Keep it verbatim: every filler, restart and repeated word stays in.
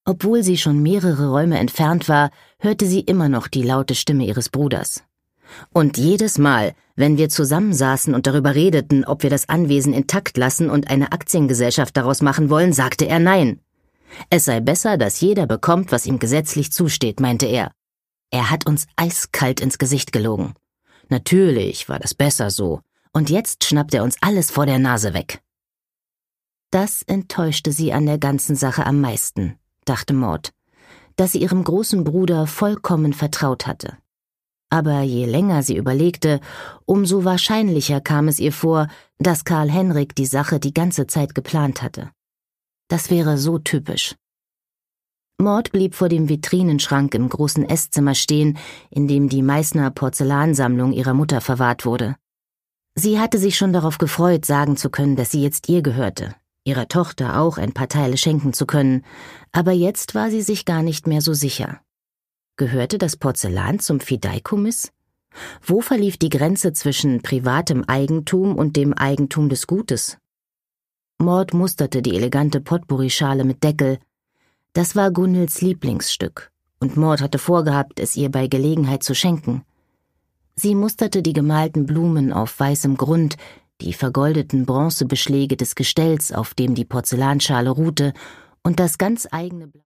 Obwohl sie schon mehrere Räume entfernt war, hörte sie immer noch die laute Stimme ihres Bruders. Und jedes Mal, wenn wir zusammensaßen und darüber redeten, ob wir das Anwesen intakt lassen und eine Aktiengesellschaft daraus machen wollen, sagte er nein. Es sei besser, dass jeder bekommt, was ihm gesetzlich zusteht, meinte er. Er hat uns eiskalt ins Gesicht gelogen. Natürlich war das besser so, und jetzt schnappt er uns alles vor der Nase weg. Das enttäuschte sie an der ganzen Sache am meisten, dachte Maud, dass sie ihrem großen Bruder vollkommen vertraut hatte. Aber je länger sie überlegte, umso wahrscheinlicher kam es ihr vor, dass Karl Henrik die Sache die ganze Zeit geplant hatte. Das wäre so typisch. Maud blieb vor dem Vitrinenschrank im großen Esszimmer stehen, in dem die Meißner Porzellansammlung ihrer Mutter verwahrt wurde. Sie hatte sich schon darauf gefreut, sagen zu können, dass sie jetzt ihr gehörte, ihrer Tochter auch ein paar Teile schenken zu können, aber jetzt war sie sich gar nicht mehr so sicher. Gehörte das Porzellan zum Fideikommiss? Wo verlief die Grenze zwischen privatem Eigentum und dem Eigentum des Gutes? Maud musterte die elegante Potpourri-Schale mit Deckel. Das war Gunhilds Lieblingsstück, und Maud hatte vorgehabt, es ihr bei Gelegenheit zu schenken. Sie musterte die gemalten Blumen auf weißem Grund, die vergoldeten Bronzebeschläge des Gestells, auf dem die Porzellanschale ruhte, und das ganz eigene